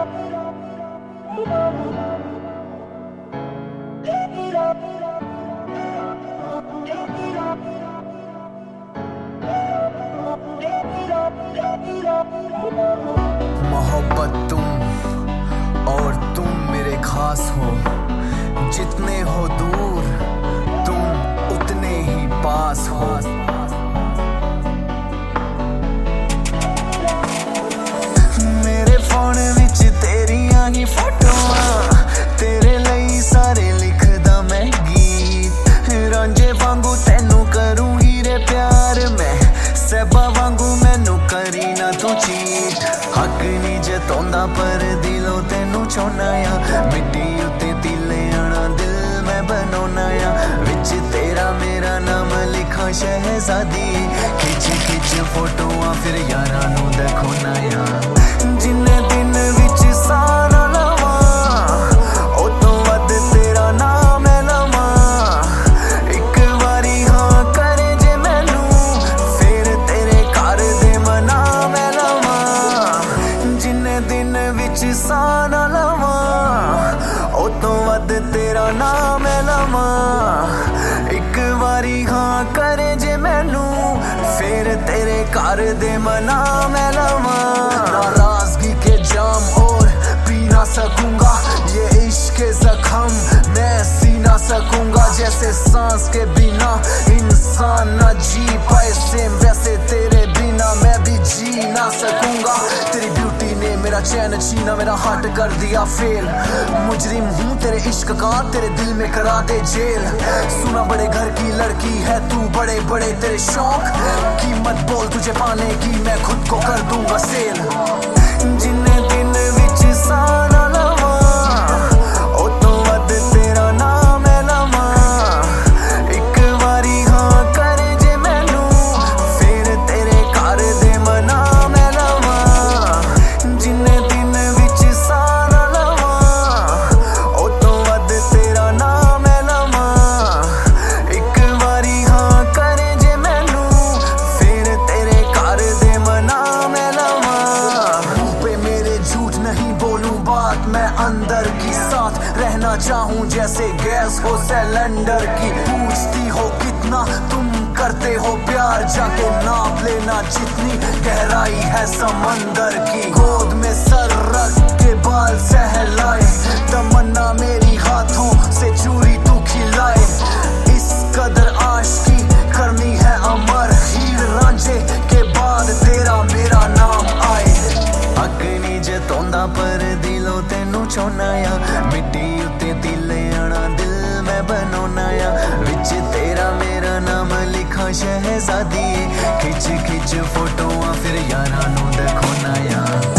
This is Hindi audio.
मोहब्बत तुम और तुम मेरे खास हो, जितने हो दूर तुम उतने ही पास हो। मेरे फोन विच तेरियां ही फोटोआं, तेरे ਲਈ सारे लिखदा मैं गीत। रांझे वांगू तैनू करूं हीरे प्यार मैं, सैबा वांगू मैनू करी ना तू चीट। हक नहीं जतांदा पर दिलों तैनू चाहुंदा आ, मिट्टी उत्ते तिले आना दिल मैं बनाउंदा आ। विच तेरा मेरा नाम लिखा शहजादी, खिच खिच फोटोआं फिर यारां नू दिखाउंदा आ। जिन्ने दिन विच सां ना लवां, ओ तो वध तेरा नाम मैं लवां। एक वारी हाँ करे जे मैनू, फिर तेरे घर दे मना मैं लवां। जिन्ने दिन विच सां ना लवां, ओ तो वध तेरा नाम मैं लवां। एक वारी हाँ करे जे मैनू, फिर तेरे घर दे मना मैं लवां। नाराजगी के जाम और पी ना सकूंगा, ये इश्क के जख्म मैं सी ना सकूंगा। जैसे सांस के बिना इंसान ना जी पाए, सेम वैसे तेरे बिना मैं भी जी ना सकूंगा। तेरी ब्यूटी ने मेरा चैन छीना, मेरा हार्ट कर दिया फेल। मुजरिम हूँ तेरे इश्क का, तेरे दिल में करा दे जेल। सुना बड़े घर की लड़की है तू, बड़े बड़े तेरे शौक। कीमत बोल तुझे पाने की, मैं खुद को कर दूंगा सेल। जिन्ने दिन विच सां ना लवां, ओ तो वध तेरा नाम मैं लवां। एक वारी हाँ करे जे मैनू, फिर तेरे घर दे मना मैं लवां। जिन्ने दिन विच सां ना लवां, ओ तो वध तेरा नाम मैं लवां। एक वारी हाँ करे जे मैनू, फिर तेरे घर दे मना मैं लवां। मुंह पे मेरे झूठ नहीं बोलूं बात मैं अंदर की, साथ रहना चाहूं जैसे गैस हो सिलेंडर की। पूछती हो कितना तुम करते हो प्यार, जाके नाप लेना जितनी गहराई है समंदर की। गोद में सर रख के बाल सहलाए, तमन्ना मेरी हाथों से चूरी तू खिलाए। इस कदर आशिकी करनी है अमर, हीर रांझे के बाद तेरा मेरा नाम आए। हक नहीं जतांदा पर दिलों तैनू चाहुंदा आ, मिट्टी उत्ते तिले आना दिल मैं बनाउंदा आ। विच तेरा मेरा नाम लिखा शहजादी, खिच खिच फोटोआं फिर यारां नू दिखाउंदा आ।